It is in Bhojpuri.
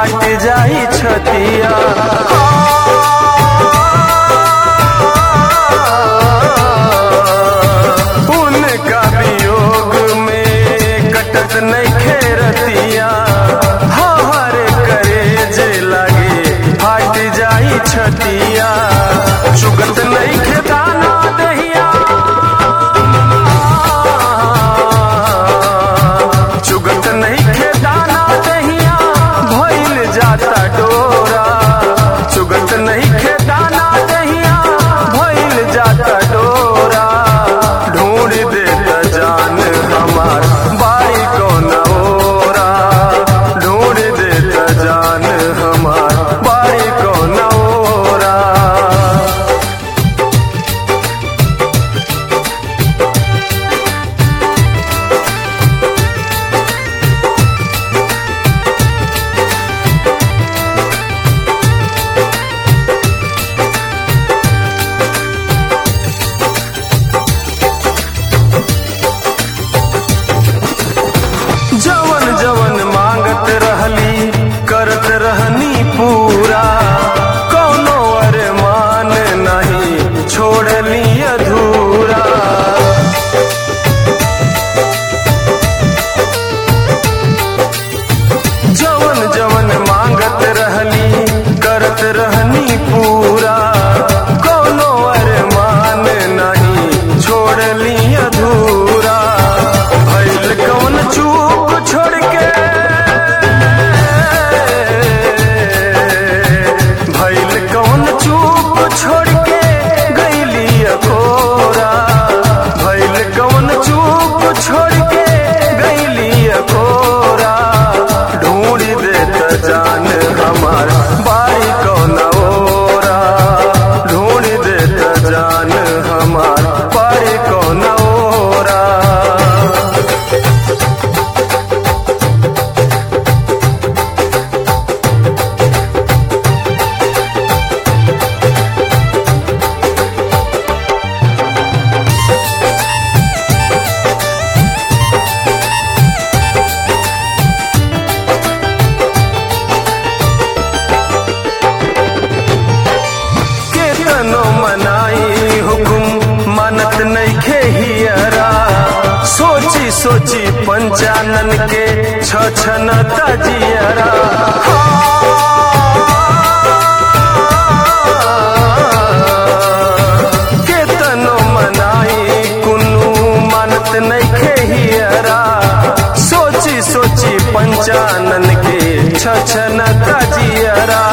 फाट जाई छतिया। उनका वियोग में कटत नहीं खेरतिया, हर करेज लागे फाट जाई छतिया। चुगत नहीं खेदाना दहिया, चुगत नहीं खेदाना दहिया, भइल जाता डोरा। चुगत नहीं खेदाना दहिया, भइल जाता डोरा। ढूंढ देता जान हमार बारी कौन ओरा। ढूंढ देता जान हमार बारी कौन ओरा। जवन जवन मांगत रहली करत रहनी पूरा, कौनो अरमान नहीं छोड़ली अधूरा। जवन जवन मांगत रहली करत रहनी पूरा, कौनो अरमान नहीं छोड़ली अधूरा। भइल कौन चूक छोड़ के, भइल कौन चूक छोड़ के गइली अकोरा। भइल कौन चूक छोड़ के गइली अकोरा। ढूंढ देता जान हमार बारी कौन ओरा। ढूंढ देता जान हमार बारी कौन ओरा। केतनो मनाई हुकुम मानत नहीं खेहियरा। सोची सोची पंचानन के छछन तजियरा। केतनो मनाई कुन्नू मानत नहीं खेहियरा। सोची सोची पंचानन के छछन तजियरा।